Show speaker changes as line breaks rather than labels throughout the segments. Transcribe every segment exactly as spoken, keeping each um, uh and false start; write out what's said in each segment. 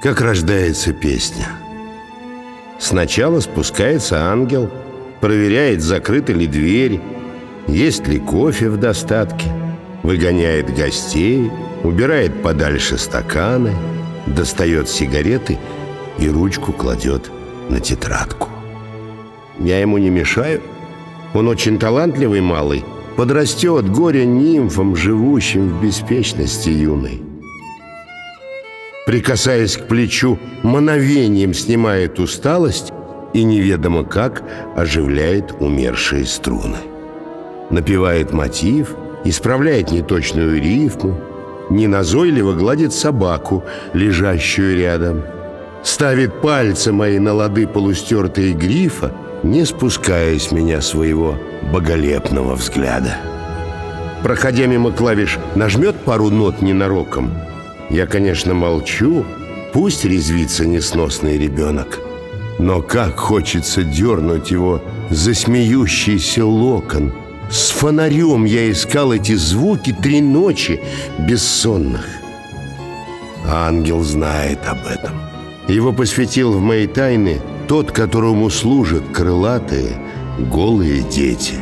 Как рождается песня. Сначала спускается ангел, проверяет, закрыта ли дверь, есть ли кофе в достатке, выгоняет гостей, убирает подальше стаканы, достает сигареты и ручку кладет на тетрадку. Я ему не мешаю. Он очень талантливый малый, подрастет горе нимфом, живущим в беспечности юной. Прикасаясь к плечу, мановением снимает усталость и неведомо как оживляет умершие струны. Напевает мотив, исправляет неточную рифму, неназойливо гладит собаку, лежащую рядом, ставит пальцы мои на лады полустертые грифа, не спуская с меня своего боголепного взгляда. Проходя мимо клавиш, нажмет пару нот ненароком. Я, конечно, молчу, пусть резвится несносный ребенок, но как хочется дернуть его за смеющийся локон. С фонарем я искал эти звуки три ночи бессонных. Ангел знает об этом. Его посвятил в мои тайны тот, которому служат крылатые голые дети.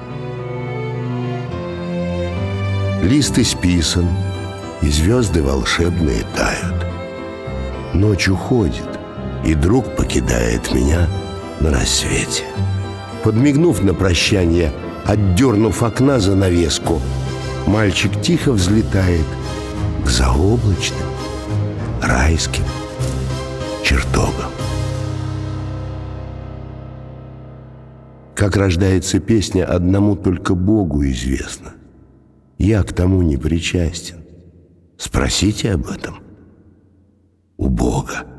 Лист исписан, и звезды волшебные тают. Ночь уходит, и друг покидает меня на рассвете. Подмигнув на прощание, отдернув окна занавеску, мальчик тихо взлетает к заоблачным райским чертогам. Как рождается песня, одному только Богу известно. Я к тому не причастен. Спросите об этом у Бога.